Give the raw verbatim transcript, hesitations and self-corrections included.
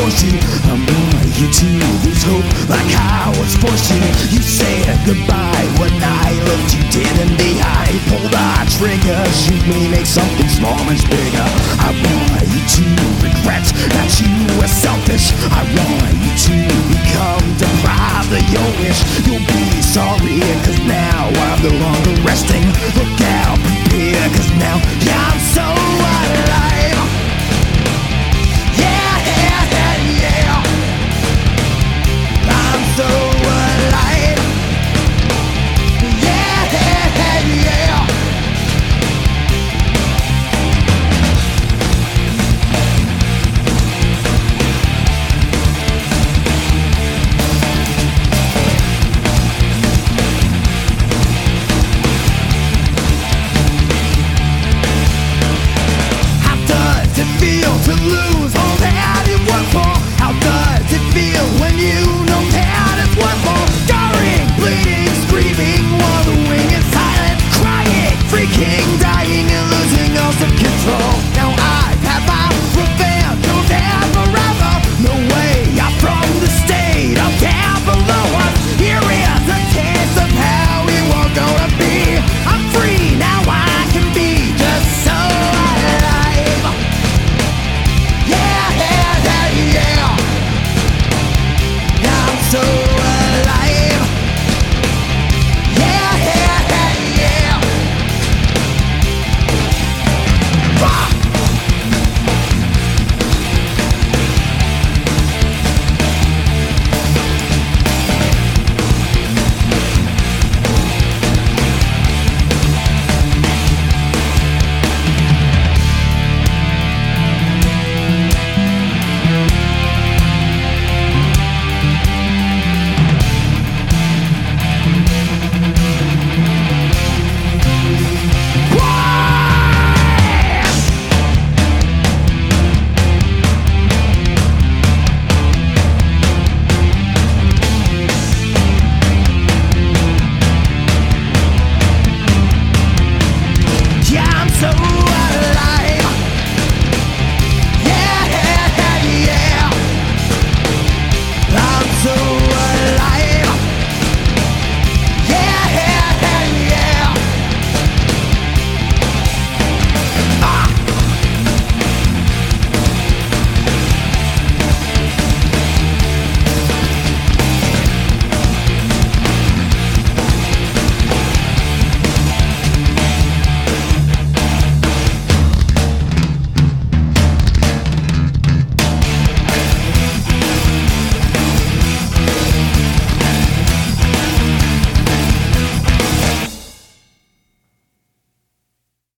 force you. I want you to lose hope like I was forced to. You said goodbye when I left you dead and behind. Pull the trigger, shoot me, make something small much bigger. I want you to regret that you were selfish. I want you to become deprived of your wish. You'll be sorry, cause now I'm no longer resting. Look out, prepare, cause now, yeah, I'm so